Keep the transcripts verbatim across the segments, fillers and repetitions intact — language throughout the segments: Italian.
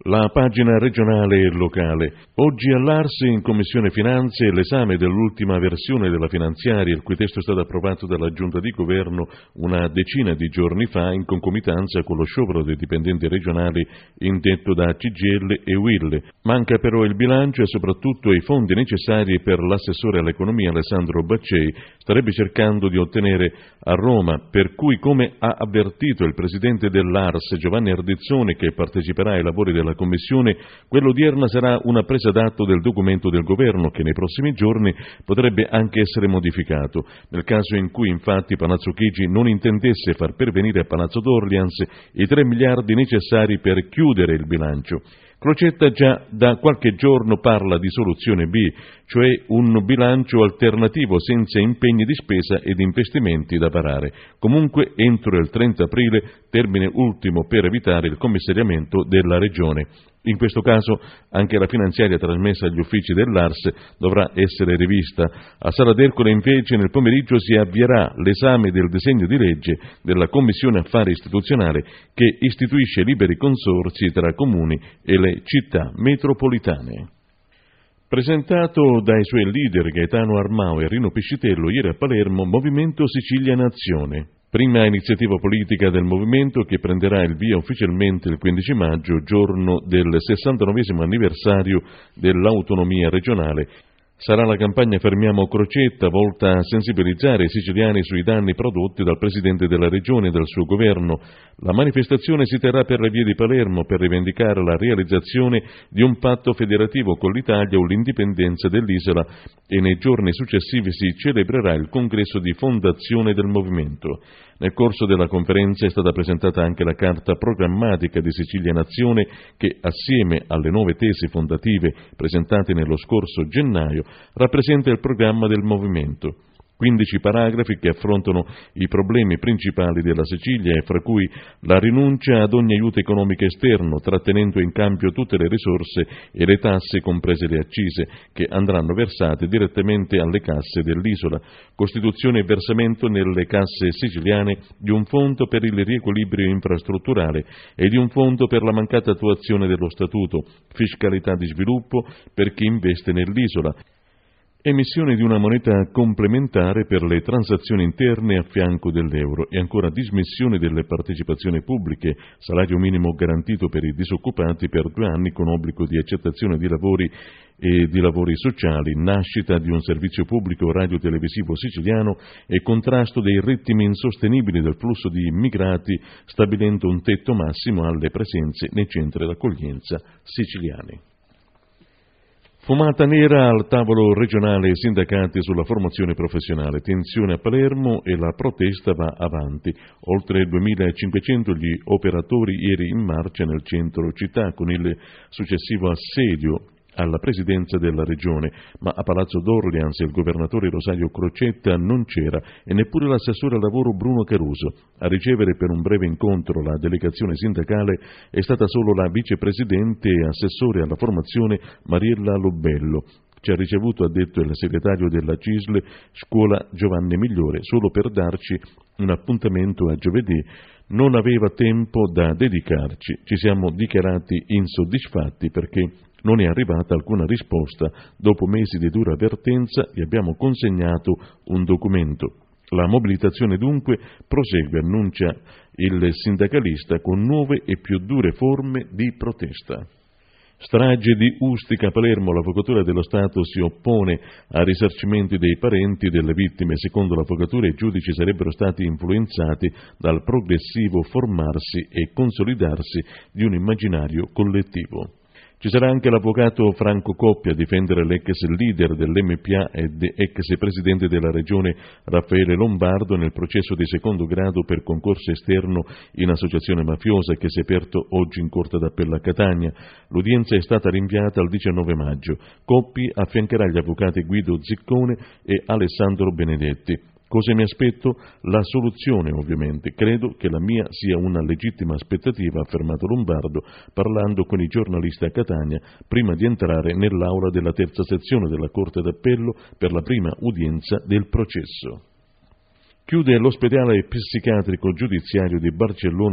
La pagina regionale e locale. Oggi all'Ars in Commissione Finanze l'esame dell'ultima versione della finanziaria, il cui testo è stato approvato dalla Giunta di Governo una decina di giorni fa in concomitanza con lo sciopero dei dipendenti regionali indetto da C G I L e U I L. Manca però il bilancio e soprattutto i fondi necessari per l'assessore all'economia Alessandro Baccei starebbe cercando di ottenere a Roma, per cui, come ha avvertito il presidente dell'Ars Giovanni Ardizzoni, che parteciperà ai lavori della Commissione, quella odierna sarà una presa d'atto del documento del Governo che nei prossimi giorni potrebbe anche essere modificato. Nel caso in cui infatti Palazzo Chigi non intendesse far pervenire a Palazzo d'Orleans i tre miliardi necessari per chiudere il bilancio. Crocetta già da qualche giorno parla di soluzione B, cioè un bilancio alternativo senza impegni di spesa ed investimenti da varare. Comunque entro il trenta aprile, termine ultimo per evitare il commissariamento della Regione. In questo caso anche la finanziaria trasmessa agli uffici dell'Ars dovrà essere rivista. A Sala d'Ercole invece nel pomeriggio si avvierà l'esame del disegno di legge della Commissione Affari Istituzionale che istituisce liberi consorzi tra comuni e le città metropolitane. Presentato dai suoi leader Gaetano Armao e Rino Piscitello ieri a Palermo, Movimento Sicilia Nazione. Prima iniziativa politica del movimento che prenderà il via ufficialmente il quindici maggio, giorno del sessantanovesimo anniversario dell'autonomia regionale. Sarà la campagna Fermiamo Crocetta, volta a sensibilizzare i siciliani sui danni prodotti dal Presidente della Regione e dal suo governo. La manifestazione si terrà per le vie di Palermo per rivendicare la realizzazione di un patto federativo con l'Italia o l'indipendenza dell'isola e nei giorni successivi si celebrerà il congresso di fondazione del movimento. Nel corso della conferenza è stata presentata anche la carta programmatica di Sicilia Nazione che, assieme alle nuove tesi fondative presentate nello scorso gennaio, rappresenta il programma del movimento. quindici paragrafi che affrontano i problemi principali della Sicilia e fra cui la rinuncia ad ogni aiuto economico esterno, trattenendo in cambio tutte le risorse e le tasse, comprese le accise, che andranno versate direttamente alle casse dell'isola, costituzione e versamento nelle casse siciliane di un fondo per il riequilibrio infrastrutturale e di un fondo per la mancata attuazione dello Statuto, fiscalità di sviluppo per chi investe nell'isola, emissione di una moneta complementare per le transazioni interne a fianco dell'euro e ancora dismissione delle partecipazioni pubbliche, salario minimo garantito per i disoccupati per due anni con obbligo di accettazione di lavori e di lavori sociali, nascita di un servizio pubblico radiotelevisivo siciliano e contrasto dei ritmi insostenibili del flusso di immigrati, stabilendo un tetto massimo alle presenze nei centri d'accoglienza siciliani. Fumata nera al tavolo regionale sindacati sulla formazione professionale, tensione a Palermo e la protesta va avanti. Oltre duemilacinquecento gli operatori ieri in marcia nel centro città con il successivo assedio alla presidenza della regione, ma a Palazzo d'Orleans il governatore Rosario Crocetta non c'era e neppure l'assessore al lavoro Bruno Caruso. A ricevere per un breve incontro la delegazione sindacale è stata solo la vicepresidente e assessore alla formazione Mariella Lobello. Ci ha ricevuto, ha detto il segretario della C I S L, Scuola Giovanni Migliore, solo per darci un appuntamento a giovedì. Non aveva tempo da dedicarci. Ci siamo dichiarati insoddisfatti perché non è arrivata alcuna risposta. Dopo mesi di dura avvertenza gli abbiamo consegnato un documento. La mobilitazione dunque prosegue, annuncia il sindacalista, con nuove e più dure forme di protesta. Strage di Ustica, Palermo. L'Avvocatura dello Stato si oppone a risarcimenti dei parenti delle vittime. Secondo l'Avvocatura i giudici sarebbero stati influenzati dal progressivo formarsi e consolidarsi di un immaginario collettivo. Ci sarà anche l'avvocato Franco Coppia a difendere l'ex leader dell'M P A ed ex presidente della regione Raffaele Lombardo nel processo di secondo grado per concorso esterno in associazione mafiosa che si è aperto oggi in Corte d'Appello a Catania. L'udienza è stata rinviata al diciannove maggio. Coppi affiancherà gli avvocati Guido Ziccone e Alessandro Benedetti. Cosa mi aspetto? La soluzione, ovviamente. Credo che la mia sia una legittima aspettativa, ha affermato Lombardo, parlando con i giornalisti a Catania, prima di entrare nell'aula della terza sezione della Corte d'Appello per la prima udienza del processo. Chiude l'ospedale psichiatrico giudiziario di Barcellona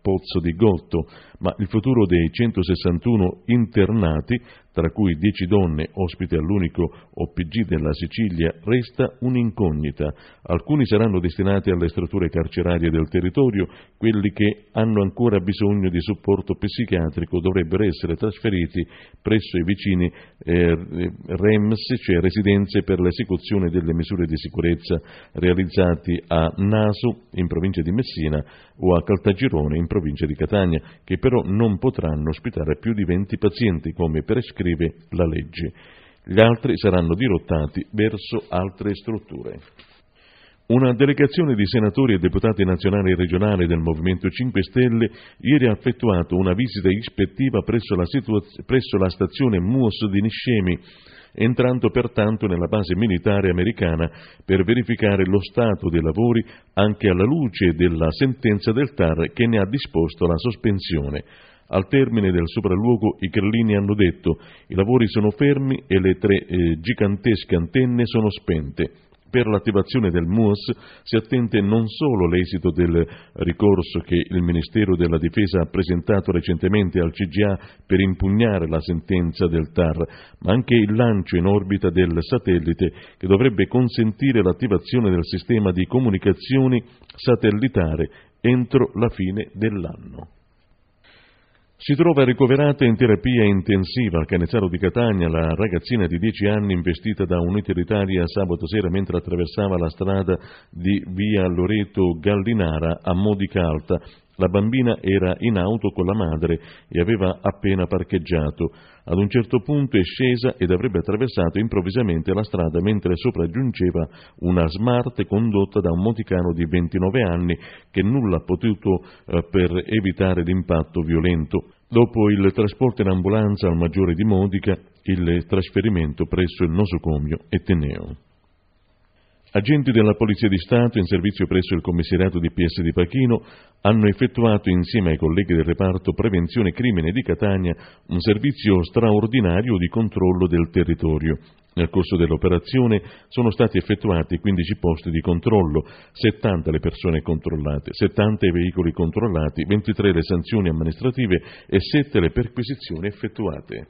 Pozzo di Gotto, ma il futuro dei centosessantuno internati, tra cui dieci donne ospite all'unico O P G della Sicilia, resta un'incognita. Alcuni saranno destinati alle strutture carcerarie del territorio, quelli che hanno ancora bisogno di supporto psichiatrico dovrebbero essere trasferiti presso i vicini eh, R E M S, cioè residenze per l'esecuzione delle misure di sicurezza realizzati a Naso, in provincia di Messina, o a Caltagirone, in provincia di Catania, che però non potranno ospitare più di venti pazienti, come prescrive la legge. Gli altri saranno dirottati verso altre strutture. Una delegazione di senatori e deputati nazionali e regionali del Movimento cinque Stelle ieri ha effettuato una visita ispettiva presso la, situaz- presso la stazione M U O S di Niscemi, entrando pertanto nella base militare americana per verificare lo stato dei lavori anche alla luce della sentenza del T A R che ne ha disposto la sospensione. Al termine del sopralluogo i grillini hanno detto: i lavori sono fermi e le tre eh, gigantesche antenne sono spente. Per l'attivazione del M U O S si attende non solo l'esito del ricorso che il Ministero della Difesa ha presentato recentemente al C G A per impugnare la sentenza del T A R, ma anche il lancio in orbita del satellite che dovrebbe consentire l'attivazione del sistema di comunicazioni satellitare entro la fine dell'anno. Si trova ricoverata in terapia intensiva al Canezzaro di Catania la ragazzina di dieci anni investita da un'utilitaria sabato sera mentre attraversava la strada di via Loreto Gallinara a Modica Alta. La bambina era in auto con la madre e aveva appena parcheggiato. Ad un certo punto è scesa ed avrebbe attraversato improvvisamente la strada mentre sopraggiungeva una Smart condotta da un moticano di ventinove anni che nulla ha potuto eh, per evitare l'impatto violento. Dopo il trasporto in ambulanza al Maggiore di Modica, il trasferimento presso il nosocomio Etneo. Agenti della Polizia di Stato in servizio presso il commissariato di P S di Pachino hanno effettuato insieme ai colleghi del reparto Prevenzione Crimine di Catania un servizio straordinario di controllo del territorio. Nel corso dell'operazione sono stati effettuati quindici posti di controllo, settanta le persone controllate, settanta i veicoli controllati, ventitré le sanzioni amministrative e sette le perquisizioni effettuate.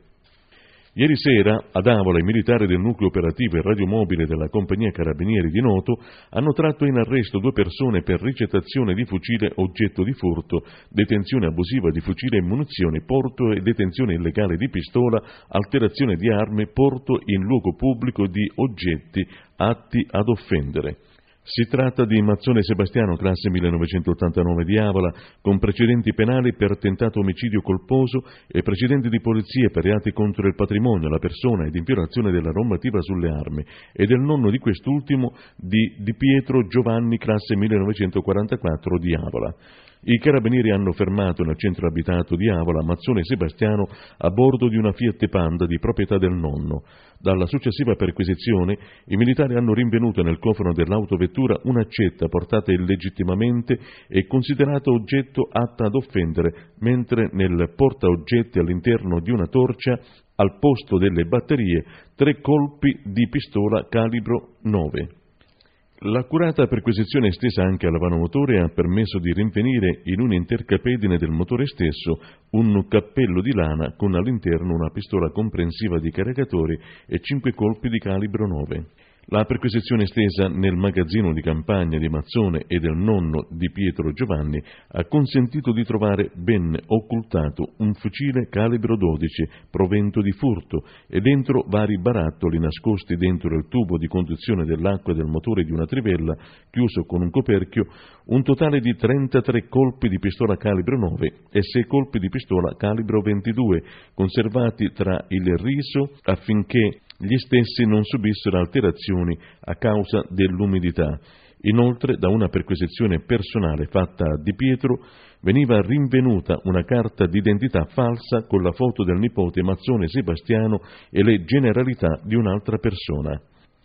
Ieri sera, ad Avola, i militari del nucleo operativo e radiomobile della compagnia Carabinieri di Noto hanno tratto in arresto due persone per ricettazione di fucile oggetto di furto, detenzione abusiva di fucile e munizioni, porto e detenzione illegale di pistola, alterazione di armi, porto in luogo pubblico di oggetti atti ad offendere. Si tratta di Mazzone Sebastiano, classe millenovecentottantanove di Avola, con precedenti penali per tentato omicidio colposo e precedenti di polizia per reati contro il patrimonio, la persona ed in violazione della normativa sulle armi, e del nonno di quest'ultimo di Di Pietro Giovanni, classe millenovecentoquarantaquattro di Avola. I carabinieri hanno fermato nel centro abitato di Avola Mazzone Sebastiano a bordo di una Fiat Panda di proprietà del nonno. Dalla successiva perquisizione, i militari hanno rinvenuto nel cofano dell'autovettura un'accetta portata illegittimamente e considerata oggetto atta ad offendere, mentre nel portaoggetti all'interno di una torcia, al posto delle batterie, tre colpi di pistola calibro nove. L'accurata perquisizione estesa anche alla vanomotore ha permesso di rinvenire in un'intercapedine del motore stesso un cappello di lana con all'interno una pistola comprensiva di caricatori e cinque colpi di calibro nove. La perquisizione estesa nel magazzino di campagna di Mazzone e del nonno di Pietro Giovanni ha consentito di trovare ben occultato un fucile calibro dodici provento di furto e dentro vari barattoli nascosti dentro il tubo di conduzione dell'acqua del motore di una trivella chiuso con un coperchio un totale di trentatré colpi di pistola calibro nove e sei colpi di pistola calibro ventidue conservati tra il riso affinché gli stessi non subissero alterazioni a causa dell'umidità. Inoltre, da una perquisizione personale fatta a Di Pietro, veniva rinvenuta una carta d'identità falsa con la foto del nipote Mazzone Sebastiano e le generalità di un'altra persona.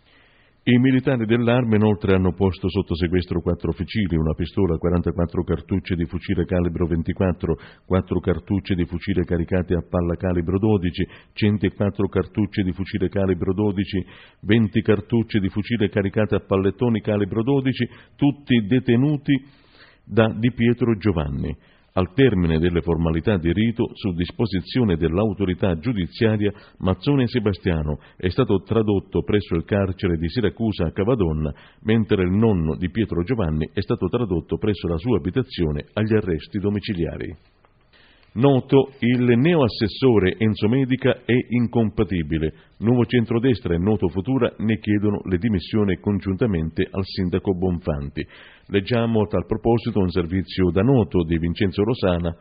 I militari dell'Arma inoltre hanno posto sotto sequestro quattro fucili, una pistola, quarantaquattro cartucce di fucile calibro ventiquattro, quattro cartucce di fucile caricate a palla calibro dodici, centoquattro cartucce di fucile calibro dodici, venti cartucce di fucile caricate a pallettoni calibro dodici, tutti detenuti da Di Pietro Giovanni. Al termine delle formalità di rito, su disposizione dell'autorità giudiziaria, Mazzone Sebastiano è stato tradotto presso il carcere di Siracusa a Cavadonna, mentre il nonno di Pietro Giovanni è stato tradotto presso la sua abitazione agli arresti domiciliari. Noto, il neoassessore Enzo Medica è incompatibile. Nuovo Centrodestra e Noto Futura ne chiedono le dimissioni congiuntamente al sindaco Bonfanti. Leggiamo a tal proposito un servizio da Noto di Vincenzo Rosana,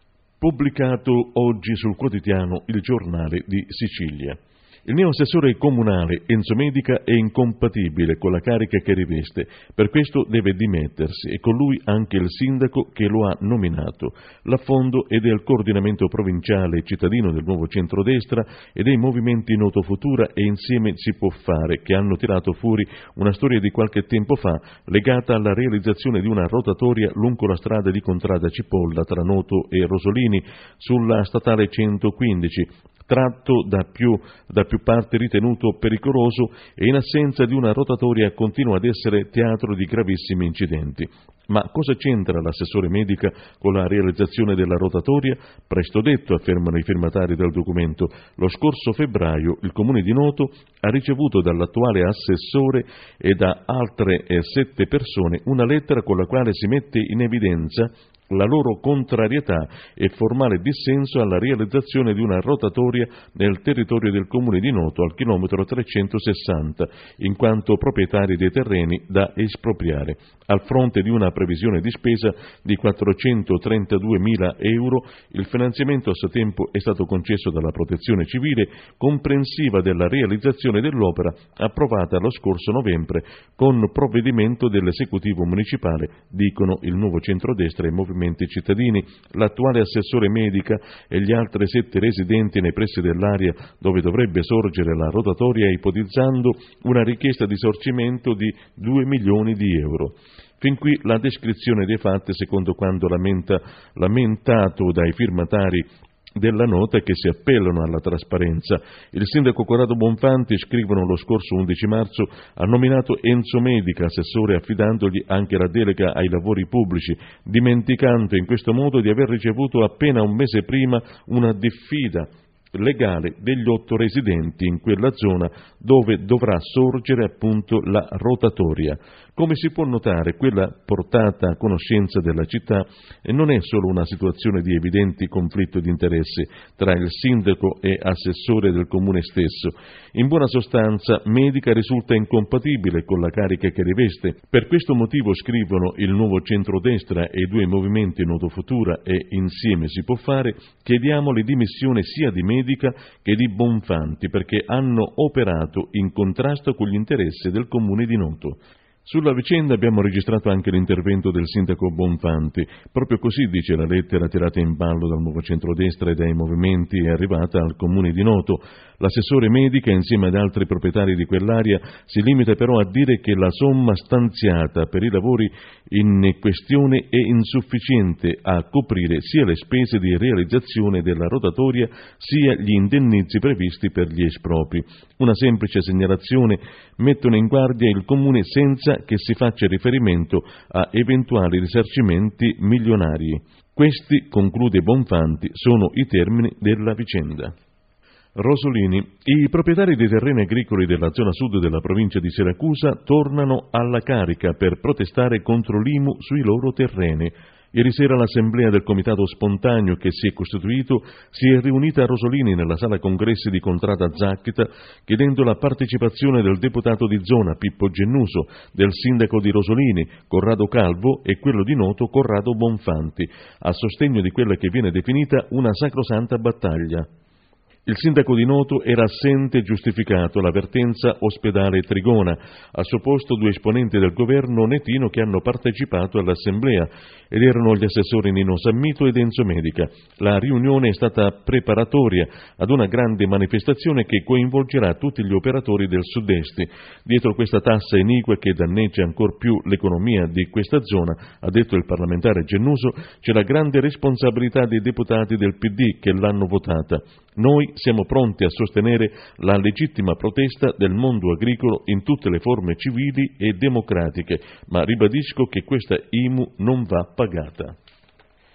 pubblicato oggi sul quotidiano Il Giornale di Sicilia. Il neoassessore comunale Enzo Medica è incompatibile con la carica che riveste, per questo deve dimettersi e con lui anche il sindaco che lo ha nominato. L'affondo è del coordinamento provinciale cittadino del Nuovo Centrodestra e dei movimenti Noto Futura e Insieme si può fare, che hanno tirato fuori una storia di qualche tempo fa legata alla realizzazione di una rotatoria lungo la strada di Contrada Cipolla tra Noto e Rosolini sulla statale centoquindici, tratto da più, da più parti ritenuto pericoloso e in assenza di una rotatoria continua ad essere teatro di gravissimi incidenti. Ma cosa c'entra l'assessore Medica con la realizzazione della rotatoria? Presto detto, affermano i firmatari del documento. Lo scorso febbraio il Comune di Noto ha ricevuto dall'attuale assessore e da altre eh, sette persone una lettera con la quale si mette in evidenza la loro contrarietà e formale dissenso alla realizzazione di una rotatoria nel territorio del Comune di Noto al chilometro trecentosessanta, in quanto proprietari dei terreni da espropriare. Al fronte di una previsione di spesa di quattrocentotrentaduemila euro, il finanziamento a suo tempo è stato concesso dalla Protezione Civile, comprensiva della realizzazione dell'opera approvata lo scorso novembre con provvedimento dell'esecutivo municipale, dicono il Nuovo Centrodestra e Movimenti Cittadini. L'attuale assessore Medica e gli altri sette residenti nei pressi dell'area dove dovrebbe sorgere la rotatoria, ipotizzando una richiesta di risarcimento di due milioni di euro. Fin qui la descrizione dei fatti secondo quanto lamenta, lamentato dai firmatari della nota, che si appellano alla trasparenza. Il sindaco Corrado Bonfanti, scrivono lo scorso undici marzo, ha nominato Enzo Medica assessore, affidandogli anche la delega ai lavori pubblici, dimenticando in questo modo di aver ricevuto appena un mese prima una diffida legale degli otto residenti in quella zona dove dovrà sorgere appunto la rotatoria. Come si può notare, quella portata a conoscenza della città non è solo una situazione di evidenti conflitto di interessi tra il sindaco e assessore del comune stesso. In buona sostanza, Medica risulta incompatibile con la carica che riveste. Per questo motivo, scrivono il Nuovo Centrodestra e i due movimenti Noto Futura e Insieme si può fare, chiediamo le dimissioni sia di Medica che di Bonfanti, perché hanno operato in contrasto con gli interessi del comune di Noto. Sulla vicenda abbiamo registrato anche l'intervento del sindaco Bonfanti. Proprio così dice la lettera tirata in ballo dal Nuovo Centrodestra e dai movimenti è arrivata al Comune di Noto. L'assessore Medica, insieme ad altri proprietari di quell'area, si limita però a dire che la somma stanziata per i lavori in questione è insufficiente a coprire sia le spese di realizzazione della rotatoria sia gli indennizzi previsti per gli espropri. Una semplice segnalazione mettono in guardia il Comune senza che si faccia riferimento a eventuali risarcimenti milionari. Questi, conclude Bonfanti, sono i termini della vicenda. Rosolini. I proprietari dei terreni agricoli della zona sud della provincia di Siracusa tornano alla carica per protestare contro l'I M U sui loro terreni. Ieri sera l'assemblea del comitato spontaneo che si è costituito si è riunita a Rosolini nella sala congressi di Contrada Zacchita, chiedendo la partecipazione del deputato di zona Pippo Gennuso, del sindaco di Rosolini Corrado Calvo e quello di Noto Corrado Bonfanti, a sostegno di quella che viene definita una sacrosanta battaglia. Il sindaco di Noto era assente e giustificato la vertenza ospedale Trigona. Al suo posto due esponenti del governo netino che hanno partecipato all'assemblea ed erano gli assessori Nino Sammito ed Enzo Medica. La riunione è stata preparatoria ad una grande manifestazione che coinvolgerà tutti gli operatori del sud-est. Dietro questa tassa iniqua che danneggia ancor più l'economia di questa zona, ha detto il parlamentare Gennuso, c'è la grande responsabilità dei deputati del P D che l'hanno votata. Noi siamo pronti a sostenere la legittima protesta del mondo agricolo in tutte le forme civili e democratiche, ma ribadisco che questa I M U non va pagata.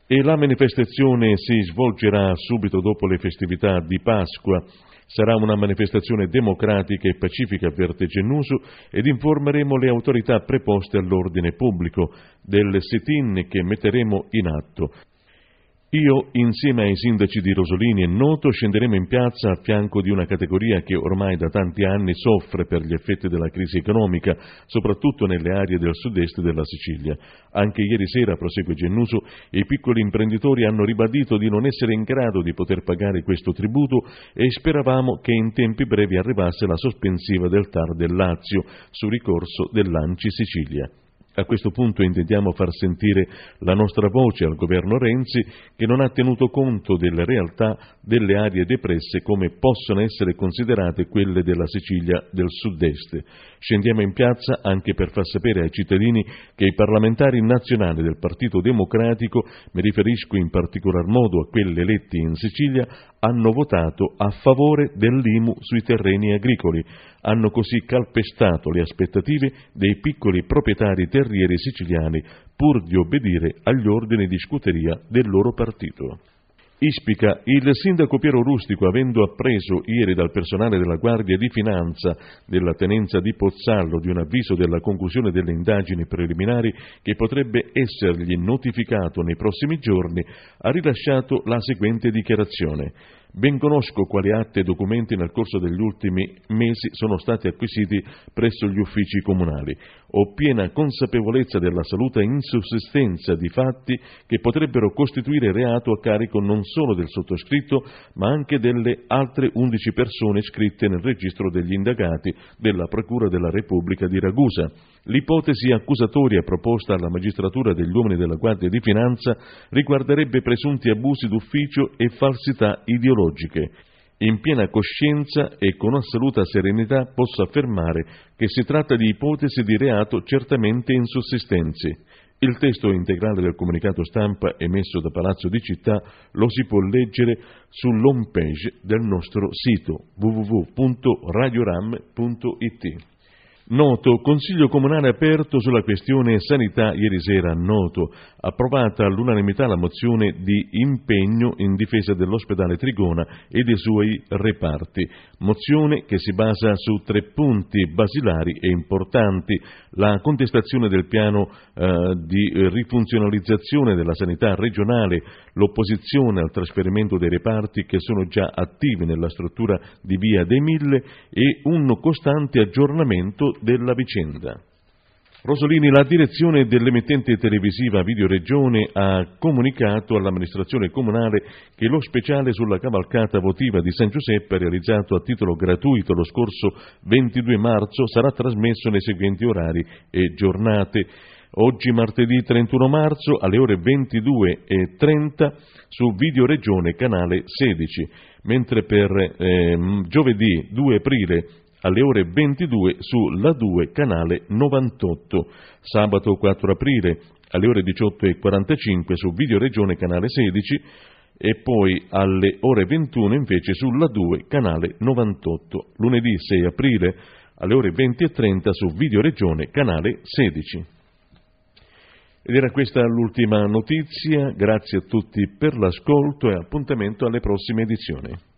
E la manifestazione si svolgerà subito dopo le festività di Pasqua. Sarà una manifestazione democratica e pacifica, avverte Gennuso, ed informeremo le autorità preposte all'ordine pubblico del sit-in che metteremo in atto. Io, insieme ai sindaci di Rosolini e Noto, scenderemo in piazza a fianco di una categoria che ormai da tanti anni soffre per gli effetti della crisi economica, soprattutto nelle aree del sud-est della Sicilia. Anche ieri sera, prosegue Gennuso, i piccoli imprenditori hanno ribadito di non essere in grado di poter pagare questo tributo e speravamo che in tempi brevi arrivasse la sospensiva del T A R del Lazio su ricorso dell'Anci Sicilia. A questo punto intendiamo far sentire la nostra voce al governo Renzi, che non ha tenuto conto delle realtà delle aree depresse come possono essere considerate quelle della Sicilia del sud-est. Scendiamo in piazza anche per far sapere ai cittadini che i parlamentari nazionali del Partito Democratico, mi riferisco in particolar modo a quelli eletti in Sicilia, hanno votato a favore dell'I M U sui terreni agricoli. Hanno così calpestato le aspettative dei piccoli proprietari terrieri siciliani pur di obbedire agli ordini di scuderia del loro partito. Ispica, il sindaco Piero Rustico, avendo appreso ieri dal personale della Guardia di Finanza della tenenza di Pozzallo di un avviso della conclusione delle indagini preliminari che potrebbe essergli notificato nei prossimi giorni, ha rilasciato la seguente dichiarazione. Ben conosco quali atti e documenti nel corso degli ultimi mesi sono stati acquisiti presso gli uffici comunali. Ho piena consapevolezza dell'assoluta insussistenza di fatti che potrebbero costituire reato a carico non solo del sottoscritto, ma anche delle altre undici persone iscritte nel registro degli indagati della Procura della Repubblica di Ragusa. L'ipotesi accusatoria proposta alla magistratura degli uomini della Guardia di Finanza riguarderebbe presunti abusi d'ufficio e falsità ideologiche. In piena coscienza e con assoluta serenità posso affermare che si tratta di ipotesi di reato certamente insussistenti. Il testo integrale del comunicato stampa emesso da Palazzo di Città lo si può leggere sull'home page del nostro sito w w w punto radioram punto i t. Noto, Consiglio Comunale aperto sulla questione sanità ieri sera a Noto. Approvata all'unanimità la mozione di impegno in difesa dell'ospedale Trigona e dei suoi reparti. Mozione che si basa su tre punti basilari e importanti: la contestazione del piano eh, di rifunzionalizzazione della sanità regionale, l'opposizione al trasferimento dei reparti che sono già attivi nella struttura di Via dei Mille e un costante aggiornamento della vicenda. Rosolini, la direzione dell'emittente televisiva Videoregione ha comunicato all'amministrazione comunale che lo speciale sulla cavalcata votiva di San Giuseppe, realizzato a titolo gratuito lo scorso ventidue marzo, sarà trasmesso nei seguenti orari e giornate. Oggi martedì trentuno marzo alle ore ventidue e trenta su Videoregione canale sedici, mentre per eh, giovedì due aprile alle ore ventidue su La due canale novantotto, sabato quattro aprile alle ore diciotto e quarantacinque su Videoregione canale sedici e poi alle ore ventuno invece su La due canale novantotto, lunedì sei aprile alle ore venti e trenta su Videoregione canale sedici. Ed era questa l'ultima notizia, grazie a tutti per l'ascolto e appuntamento alle prossime edizioni.